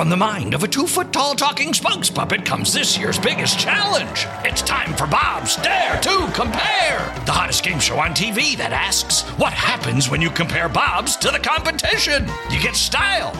From the mind of a 2-foot-tall talking spokes puppet comes this year's biggest challenge. It's time for Bob's Dare to Compare, the hottest game show on TV that asks, what happens when you compare Bob's to the competition? You get style.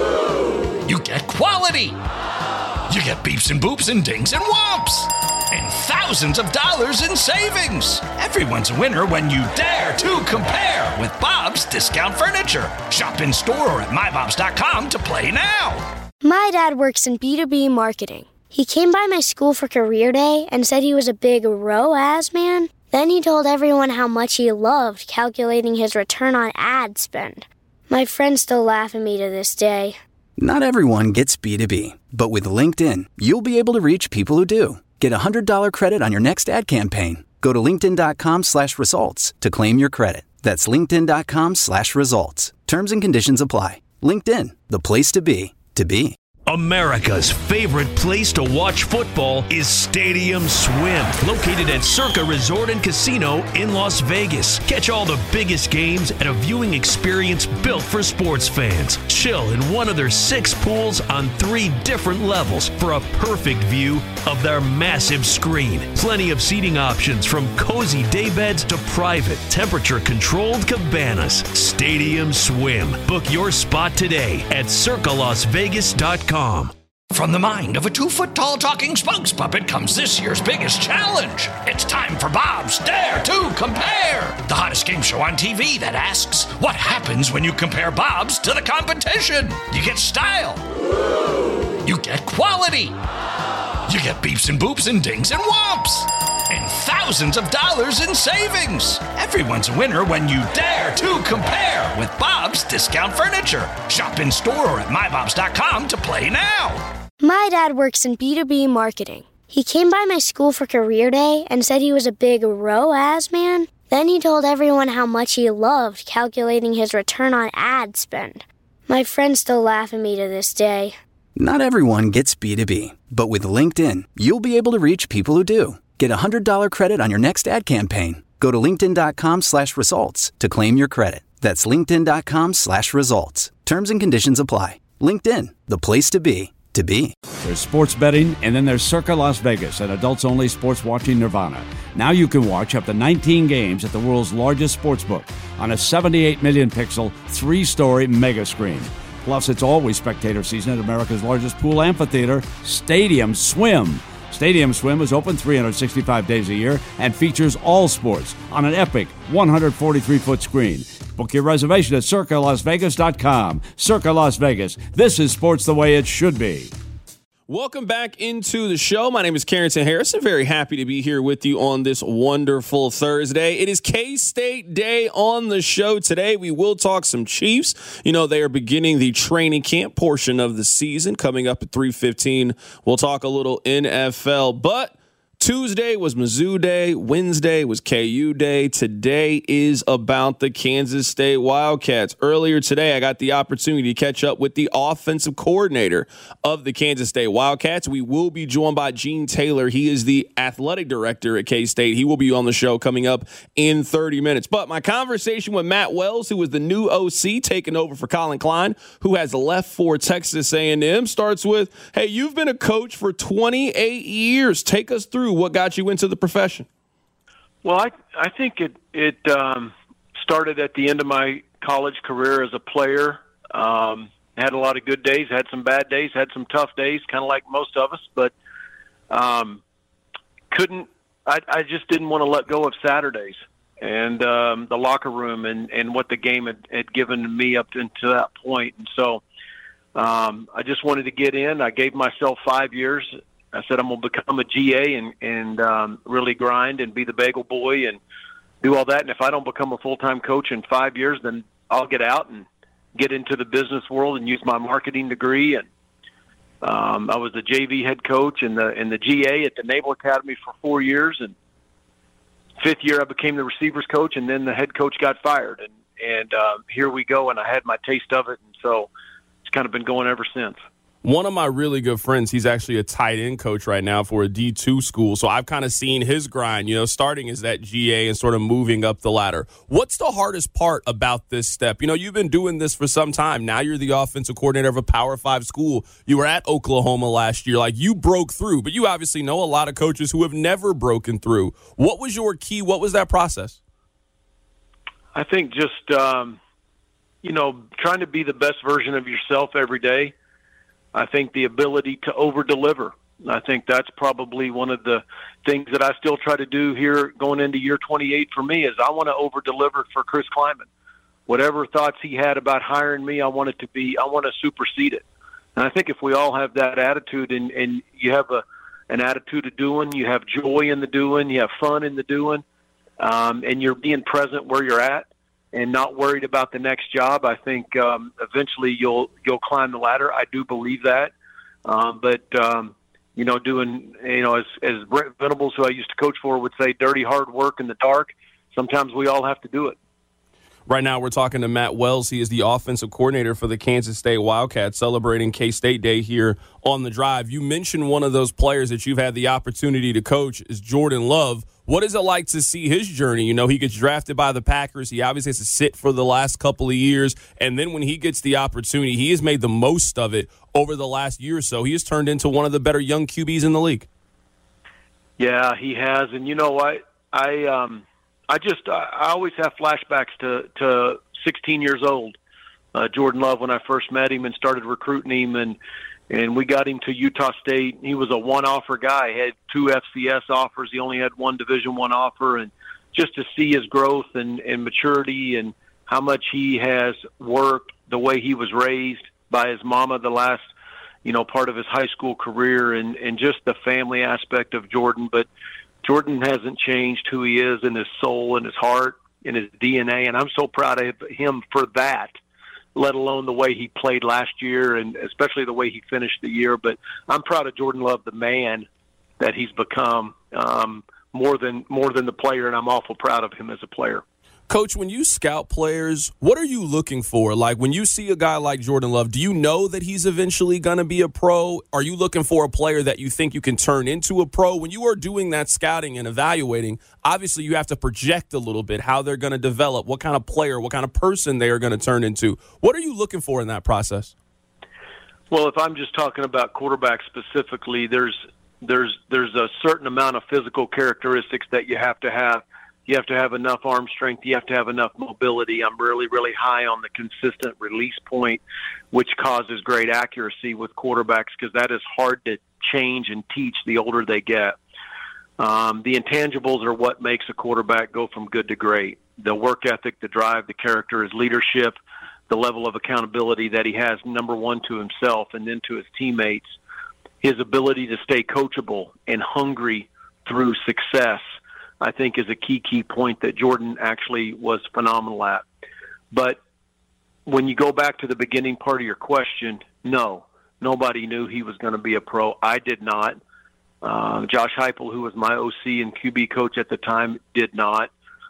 You get quality. You get beeps and boops and dings and whomps. And thousands of dollars in savings. Everyone's a winner when you dare to compare with Bob's Discount Furniture. Shop in store or at mybobs.com to play now. My dad works in B2B marketing. He came by my school for career day and said he was a big ROAS man. Then he told everyone how much he loved calculating his return on ad spend. My friends still laugh at me to this day. Not everyone gets B2B, but with LinkedIn, you'll be able to reach people who do. Get a $100 credit on your next ad campaign. Go to linkedin.com/results to claim your credit. That's linkedin.com/results. Terms and conditions apply. LinkedIn, the place to be, to be. America's favorite place to watch football is Stadium Swim, located at Circa Resort and Casino in Las Vegas. Catch all the biggest games at a viewing experience built for sports fans. Chill in one of their 6 pools on 3 different levels for a perfect view of their massive screen. Plenty of seating options from cozy daybeds to private, temperature-controlled cabanas. Stadium Swim. Book your spot today at circalasvegas.com. From the mind of a 2-foot-tall talking spokes puppet comes this year's biggest challenge. It's time for Bob's Dare to Compare, the hottest game show on TV that asks, what happens when you compare Bob's to the competition? You get style. You get quality. You get beeps and boops and dings and whomps. And thousands of dollars in savings. Everyone's a winner when you dare to compare with Bob's Discount Furniture. Shop in store or at mybobs.com to play now. My dad works in B2B marketing. He came by my school for career day and said he was a big ROAS man. Then he told everyone how much he loved calculating his return on ad spend. My friends still laugh at me to this day. Not everyone gets B2B, but with LinkedIn, you'll be able to reach people who do. Get a $100 credit on your next ad campaign. Go to linkedin.com/results to claim your credit. That's linkedin.com/results. Terms and conditions apply. LinkedIn, the place to be, to be. There's sports betting, and then there's Circa Las Vegas, an adults-only sports watching nirvana. Now you can watch up to 19 games at the world's largest sportsbook on a 78 million pixel, 3-story mega screen. Plus, it's always spectator season at America's largest pool amphitheater, Stadium Swim. Stadium Swim is open 365 days a year and features all sports on an epic 143-foot screen. Book your reservation at circalasvegas.com. Circa Las Vegas. This is sports the way it should be. Welcome back into the show. My name is Carrington Harrison. Very happy to be here with you on this wonderful Thursday. It is K-State Day on the show today. We will talk some Chiefs. You know, they are beginning the training camp portion of the season coming up at 3:15. We'll talk a little NFL, but Tuesday was Mizzou Day. Wednesday was KU Day. Today is about the Kansas State Wildcats. Earlier today, I got the opportunity to catch up with the offensive coordinator of the Kansas State Wildcats. We will be joined by Gene Taylor. He is the athletic director at K-State. He will be on the show coming up in 30 minutes. But my conversation with Matt Wells, who was the new OC taking over for Colin Klein, who has left for Texas A&M, starts with, hey, you've been a coach for 28 years. Take us through what got you into the profession. Well, I think it started at the end of my college career as a player. Had a lot of good days, had some bad days, had some tough days, kind of like most of us, but I just didn't want to let go of Saturdays and the locker room and what the game had given me up until that point. And so I just wanted to get in. I gave myself 5 years. I said I'm going to become a GA and really grind and be the bagel boy and do all that. And if I don't become a full-time coach in 5 years, then I'll get out and get into the business world and use my marketing degree. And I was the JV head coach and the GA at the Naval Academy for 4 years. And 5th year, I became the receivers coach, and then the head coach got fired. And here we go, and I had my taste of it. And so it's kind of been going ever since. One of my really good friends, he's actually a tight end coach right now for a D2 school. So I've kind of seen his grind, starting as that GA and sort of moving up the ladder. What's the hardest part about this step? You've been doing this for some time. Now you're the offensive coordinator of a Power 5 school. You were at Oklahoma last year. Like, you broke through, but you obviously know a lot of coaches who have never broken through. What was your key? What was that process? I think just, trying to be the best version of yourself every day. I think the ability to over-deliver. I think that's probably one of the things that I still try to do here going into year 28 for me is I want to over-deliver for Chris Klieman. Whatever thoughts he had about hiring me, I want to supersede it. And I think if we all have that attitude and you have an attitude of doing, you have joy in the doing, you have fun in the doing, and you're being present where you're at, and not worried about the next job, I think eventually you'll climb the ladder. I do believe that. Doing, as Brent Venables, who I used to coach for, would say, dirty hard work in the dark, sometimes we all have to do it. Right now we're talking to Matt Wells. He is the offensive coordinator for the Kansas State Wildcats, celebrating K-State Day here on The Drive. You mentioned one of those players that you've had the opportunity to coach is Jordan Love. What is it like to see his journey? He gets drafted by the Packers. He obviously has to sit for the last couple of years. And then when he gets the opportunity, he has made the most of it over the last year or so. He has turned into one of the better young QBs in the league. Yeah, he has. And you know what? I always have flashbacks to 16 years old, Jordan Love, when I first met him and started recruiting him, and we got him to Utah State. He was a one-offer guy. He had 2 FCS offers. He only had 1 Division I offer. And just to see his growth and maturity and how much he has worked, the way he was raised by his mama the last, part of his high school career, and just the family aspect of Jordan. But Jordan hasn't changed who he is in his soul and his heart and his DNA, and I'm so proud of him for that, let alone the way he played last year and especially the way he finished the year. But I'm proud of Jordan Love, the man that he's become, more than the player, and I'm awful proud of him as a player. Coach, when you scout players, what are you looking for? Like, when you see a guy like Jordan Love, do you know that he's eventually going to be a pro? Are you looking for a player that you think you can turn into a pro? When you are doing that scouting and evaluating, obviously you have to project a little bit how they're going to develop, what kind of player, what kind of person they are going to turn into. What are you looking for in that process? Well, if I'm just talking about quarterbacks specifically, there's a certain amount of physical characteristics that you have to have. You have to have enough arm strength. You have to have enough mobility. I'm really, really high on the consistent release point, which causes great accuracy with quarterbacks because that is hard to change and teach the older they get. The intangibles are what makes a quarterback go from good to great. The work ethic, the drive, the character, his leadership, the level of accountability that he has, number one, to himself and then to his teammates, his ability to stay coachable and hungry through success, I think is a key point that Jordan actually was phenomenal at. But when you go back to the beginning part of your question, no, nobody knew he was going to be a pro. I did not. Josh Heupel, who was my OC and QB coach at the time, did not.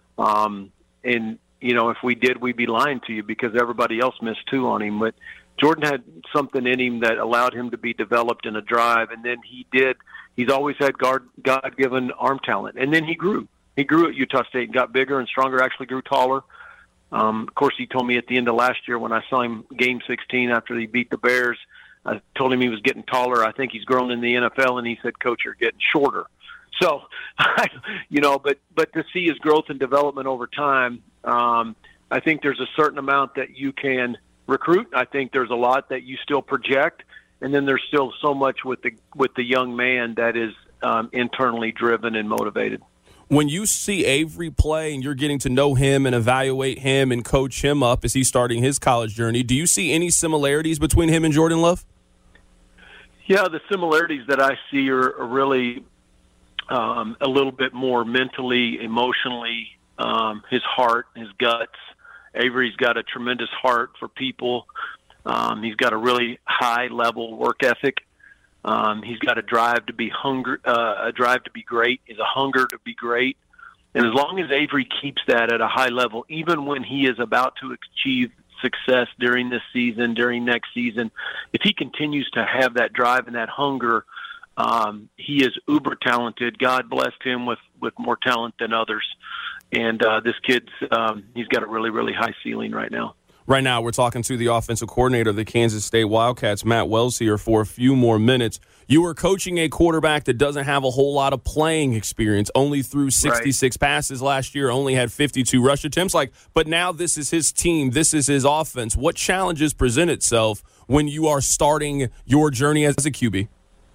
If we did, we'd be lying to you because everybody else missed too on him. But Jordan had something in him that allowed him to be developed in a drive, and then he's always had God-given arm talent. And then he grew. He grew at Utah State and got bigger and stronger, actually grew taller. Of course, he told me at the end of last year when I saw him game 16 after he beat the Bears, I told him he was getting taller. I think he's grown in the NFL, and he said, Coach, you're getting shorter. So, but to see his growth and development over time, I think there's a certain amount that you can recruit. I think there's a lot that you still project, and then there's still so much with the young man that is internally driven and motivated. When you see Avery play and you're getting to know him and evaluate him and coach him up as he's starting his college journey, do you see any similarities between him and Jordan Love? Yeah, the similarities that I see are really a little bit more mentally, emotionally, his heart, his guts. Avery's got a tremendous heart for people. He's got a really high-level work ethic. He's got a drive to be a drive to be great. He's a hunger to be great. And as long as Avery keeps that at a high level, even when he is about to achieve success during this season, during next season, if he continues to have that drive and that hunger, he is uber talented. God blessed him with more talent than others. And this kid's he's got a really, really high ceiling right now. Right now, we're talking to the offensive coordinator of the Kansas State Wildcats, Matt Wells, here for a few more minutes. You were coaching a quarterback that doesn't have a whole lot of playing experience, only threw 66 passes last year, only had 52 rush attempts. But now this is his team. This is his offense. What challenges present itself when you are starting your journey as a QB?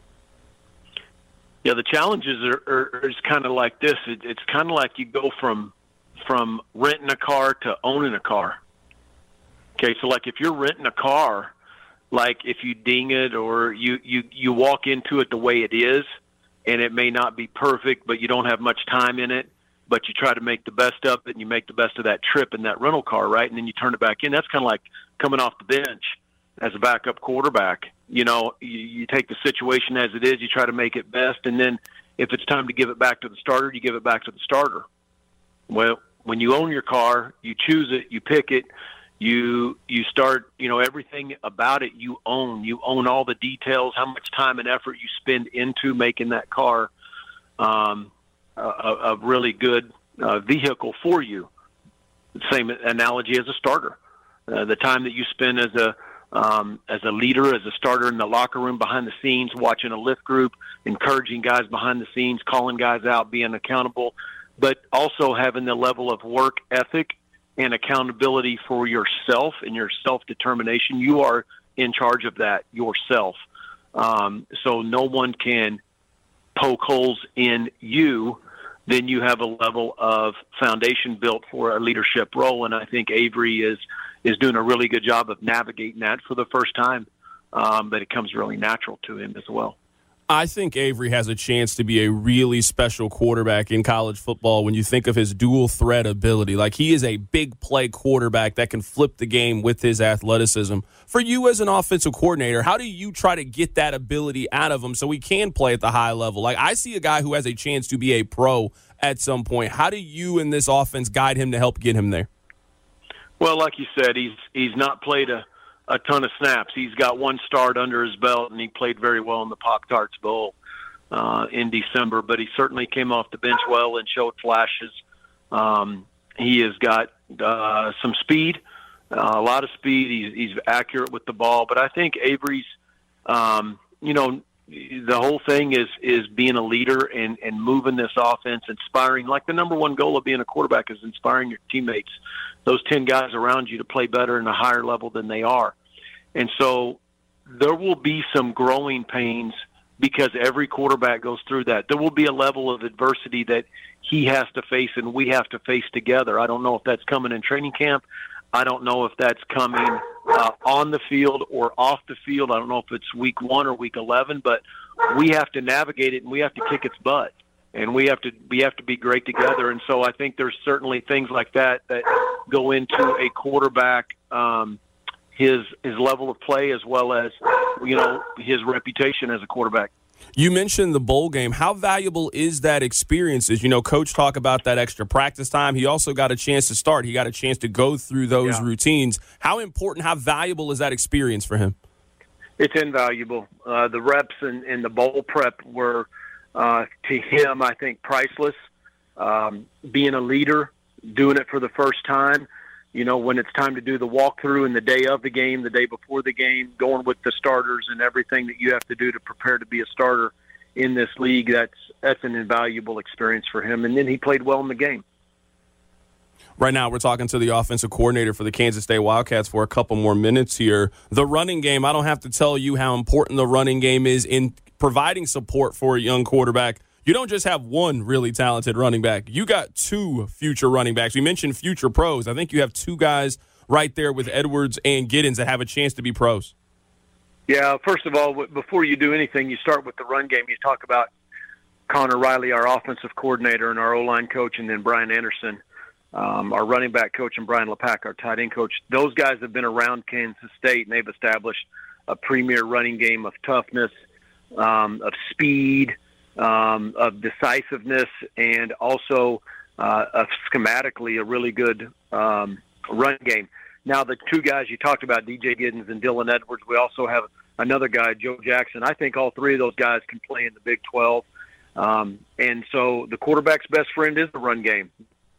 Yeah, the challenges are kind of like this. It's kind of like you go from renting a car to owning a car. Okay, so like if you're renting a car, like if you ding it or you walk into it the way it is, and it may not be perfect, but you don't have much time in it, but you try to make the best of it, and you make the best of that trip in that rental car, right? And then you turn it back in. That's kind of like coming off the bench as a backup quarterback. You know, you take the situation as it is, you try to make it best, and then if it's time to give it back to the starter, you give it back to the starter. Well, when you own your car, you choose it, you pick it, you start, everything about it you own. You own all the details, how much time and effort you spend into making that car a really good vehicle for you. Same analogy as a starter. The time that you spend as a leader, as a starter in the locker room, behind the scenes, watching a lift group, encouraging guys behind the scenes, calling guys out, being accountable, but also having the level of work ethic and accountability for yourself and your self-determination. You are in charge of that yourself. So no one can poke holes in you. Then you have a level of foundation built for a leadership role. And I think Avery is doing a really good job of navigating that for the first time. But it comes really natural to him as well. I think Avery has a chance to be a really special quarterback in college football when you think of his dual threat ability. Like, he is a big play quarterback that can flip the game with his athleticism. For you as an offensive coordinator, how do you try to get that ability out of him so he can play at the high level? Like, I see a guy who has a chance to be a pro at some point. How do you in this offense guide him to help get him there? Well, like you said, he's not played a ton of snaps. He's got one start under his belt, and he played very well in the Pop-Tarts Bowl in December. But he certainly came off the bench well and showed flashes. He has got some speed, a lot of speed. He's accurate with the ball. But I think Avery's, the whole thing is being a leader and moving this offense, inspiring. Like, the number one goal of being a quarterback is inspiring your teammates, those 10 guys around you, to play better and a higher level than they are. And so there will be some growing pains because every quarterback goes through that. There will be a level of adversity that he has to face and we have to face together. I don't know if that's coming in training camp. I don't know if that's coming on the field or off the field. I don't know if it's week 1 or week 11, but we have to navigate it and we have to kick its butt. And we have to be great together. And so I think there's certainly things like that go into a quarterback, his level of play, as well as, his reputation as a quarterback. You mentioned the bowl game. How valuable is that experience? As Coach talk about that extra practice time. He also got a chance to start. He got a chance to go through those routines. How important, how valuable is that experience for him? It's invaluable. The reps and the bowl prep were, to him, I think, priceless. Being a leader, doing it for the first time, when it's time to do the walkthrough and the day of the game, the day before the game, going with the starters and everything that you have to do to prepare to be a starter in this league, that's an invaluable experience for him. And then he played well in the game. Right now, we're talking to the offensive coordinator for the Kansas State Wildcats for a couple more minutes here. The running game, I don't have to tell you how important the running game is in providing support for a young quarterback. You don't just have one really talented running back. You got 2 future running backs. We mentioned future pros. I think you have 2 guys right there with Edwards and Giddens that have a chance to be pros. Yeah, first of all, before you do anything, you start with the run game. You talk about Connor Riley, our offensive coordinator, and our O-line coach, and then Brian Anderson, our running back coach, and Brian LePack, our tight end coach. Those guys have been around Kansas State, and they've established a premier running game of toughness, of speed, of decisiveness, and also schematically a really good run game. now the two guys you talked about, DJ Giddens and Dylan Edwards, we also have another guy, Joe Jackson. I think all three of those guys can play in the Big 12. And so the quarterback's best friend is the run game.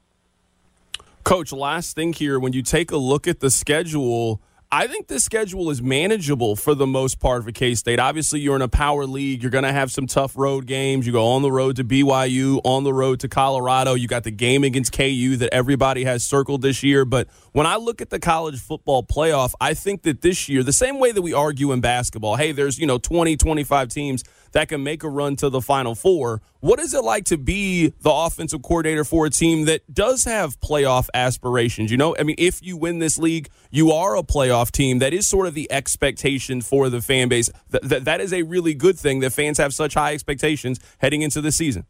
Coach, last thing here, when you take a look at the schedule, I think the schedule is manageable for the most part for K-State. Obviously, you're in a power league. You're going to have some tough road games. You go on the road to BYU, on the road to Colorado. You got the game against KU that everybody has circled this year. But when I look at the college football playoff, I think that this year, the same way that we argue in basketball, hey, there's 20, 25 teams that can make a run to the Final Four. What is it like to be the offensive coordinator for a team that does have playoff aspirations? If you win this league, you are a playoff team. That is sort of the expectation for the fan base. That is a really good thing that fans have such high expectations heading into the season.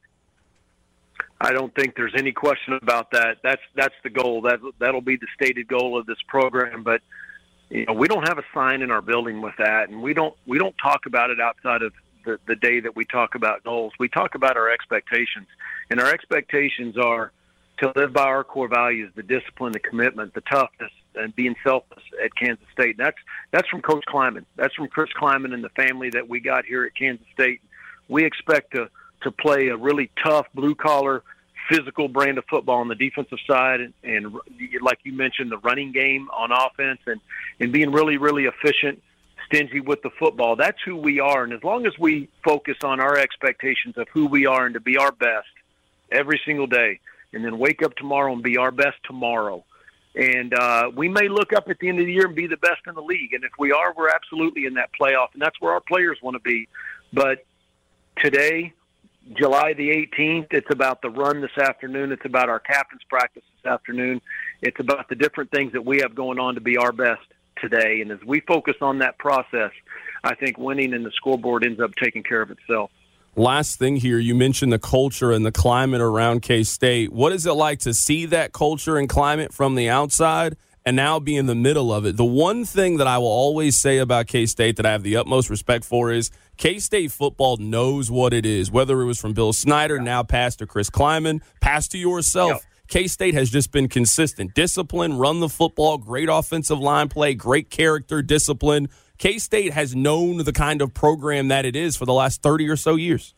I don't think there's any question about that. That's the goal. That'll be the stated goal of this program. But we don't have a sign in our building with that, and we don't talk about it outside of the day that we talk about goals. We talk about our expectations, and our expectations are to live by our core values: the discipline, the commitment, the toughness, and being selfless at Kansas State. And that's from Coach Kleiman. That's from Chris Kleiman and the family that we got here at Kansas State. We expect to play a really tough, blue-collar, physical brand of football on the defensive side, and like you mentioned, the running game on offense, and being really, really efficient, stingy with the football. That's who we are. And as long as we focus on our expectations of who we are and to be our best every single day, and then wake up tomorrow and be our best tomorrow. And we may look up at the end of the year and be the best in the league. And if we are, we're absolutely in that playoff. And that's where our players want to be. But today, July the 18th, it's about the run this afternoon. It's about our captain's practice this afternoon. It's about the different things that we have going on to be our best today. And as we focus on that process, I think winning in the scoreboard ends up taking care of itself. Last thing here, you mentioned the culture and the climate around K-State. What is it like to see that culture and climate from the outside and now be in the middle of it? The one thing that I will always say about K-State that I have the utmost respect for is K-State football knows what it is, whether it was from Bill Snyder, now passed to Chris Kleiman, passed to yourself. Yep. K-State has just been consistent. Discipline, run the football, great offensive line play, great character, discipline. K-State has known the kind of program that it is for the last 30 or so years.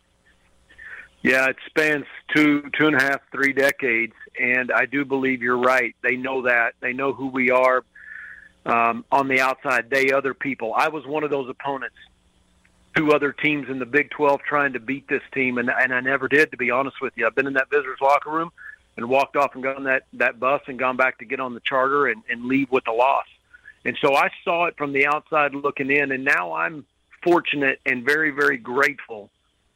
Yeah, it spans two and a half, 3 decades, and I do believe you're right. They know that. They know who we are on the outside. They other people. I was one of those opponents, 2 other teams in the Big 12 trying to beat this team, and I never did, to be honest with you. I've been in that visitor's locker room and walked off and got on that bus and gone back to get on the charter and leave with a loss. And so I saw it from the outside looking in, and now I'm fortunate and very, very grateful,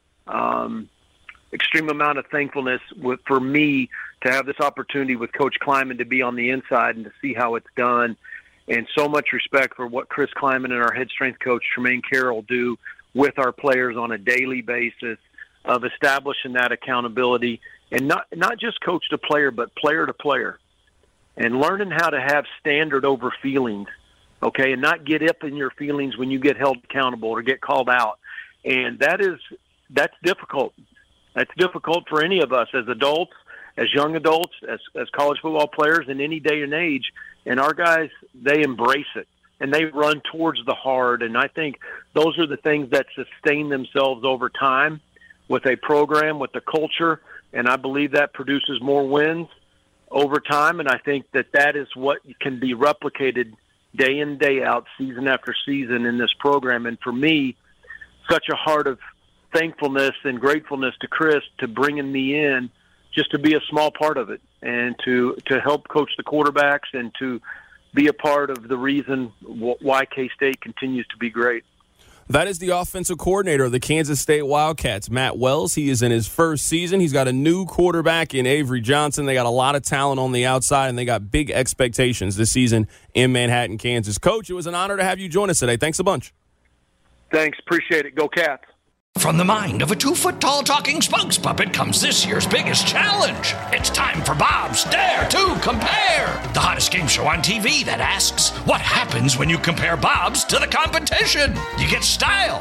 extreme amount of thankfulness for me to have this opportunity with Coach Kleiman to be on the inside and to see how it's done, and so much respect for what Chris Kleiman and our head strength coach, Tremaine Carroll, do with our players on a daily basis of establishing that accountability, and not just coach to player, but player to player. And learning how to have standard over feelings, okay, and not get up in your feelings when you get held accountable or get called out. And that's difficult. That's difficult for any of us as adults, as young adults, as college football players in any day and age. And our guys, they embrace it, and they run towards the hard. And I think those are the things that sustain themselves over time with a program, with the culture, and I believe that produces more wins over time, and I think that is what can be replicated day in, day out, season after season in this program. And for me, such a heart of thankfulness and gratefulness to Chris to bringing me in just to be a small part of it and to help coach the quarterbacks and to be a part of the reason why K-State continues to be great. That is the offensive coordinator of the Kansas State Wildcats, Matt Wells. He is in his first season. He's got a new quarterback in Avery Johnson. They got a lot of talent on the outside, and they got big expectations this season in Manhattan, Kansas. Coach, it was an honor to have you join us today. Thanks a bunch. Thanks. Appreciate it. Go Cats. From the mind of a 2-foot-tall talking Spunks puppet comes this year's biggest challenge. It's time for Bob's Dare to Compare, the hottest game show on TV that asks, what happens when you compare Bob's to the competition? You get style.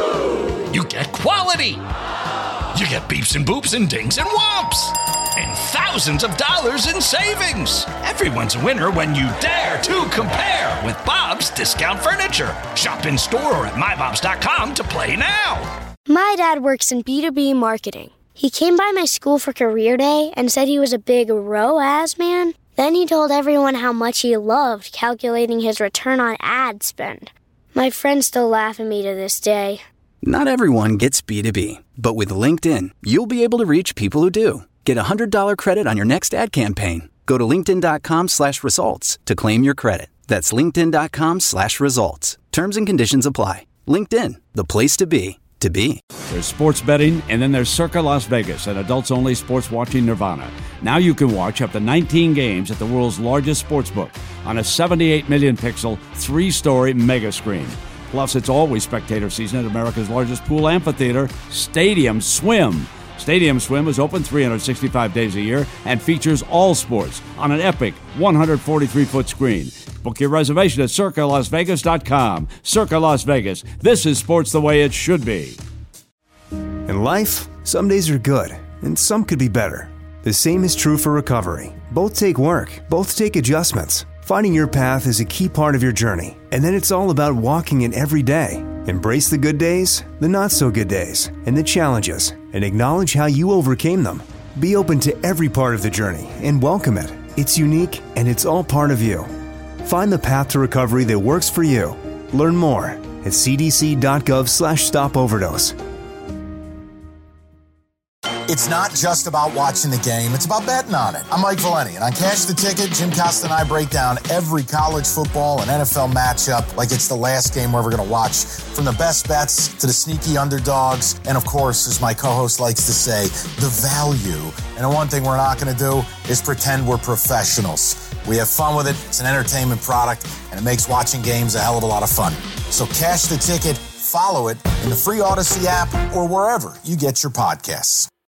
You get quality. You get beeps and boops and dings and whomps. And thousands of dollars in savings. Everyone's a winner when you dare to compare with Bob's Discount Furniture. Shop in store or at mybobs.com to play now. My dad works in B2B marketing. He came by my school for career day and said he was a big ROAS man. Then he told everyone how much he loved calculating his return on ad spend. My friends still laugh at me to this day. Not everyone gets B2B, but with LinkedIn, you'll be able to reach people who do. Get a $100 credit on your next ad campaign. Go to linkedin.com/results to claim your credit. That's linkedin.com/results. Terms and conditions apply. LinkedIn, the place to be. There's sports betting, and then there's Circa Las Vegas, an adults-only sports watching nirvana. Now you can watch up to 19 games at the world's largest sportsbook on a 78 million pixel, 3-story mega screen. Plus, it's always spectator season at America's largest pool amphitheater, Stadium Swim. Stadium Swim is open 365 days a year and features all sports on an epic 143-foot screen. Book your reservation at CircaLasVegas.com. Circa Las Vegas. This is sports the way it should be. In life, some days are good, and some could be better. The same is true for recovery. Both take work. Both take adjustments. Finding your path is a key part of your journey, and then it's all about walking it every day. Embrace the good days, the not-so-good days, and the challenges, and acknowledge how you overcame them. Be open to every part of the journey and welcome it. It's unique, and it's all part of you. Find the path to recovery that works for you. Learn more at cdc.gov/stopoverdose. It's not just about watching the game, it's about betting on it. I'm Mike Valeni, and on Cash the Ticket, Jim Costa and I break down every college football and NFL matchup like it's the last game we're ever going to watch. From the best bets to the sneaky underdogs, and of course, as my co-host likes to say, the value. And the one thing we're not going to do is pretend we're professionals. We have fun with it, it's an entertainment product, and it makes watching games a hell of a lot of fun. So Cash the Ticket, follow it in the free Odyssey app or wherever you get your podcasts.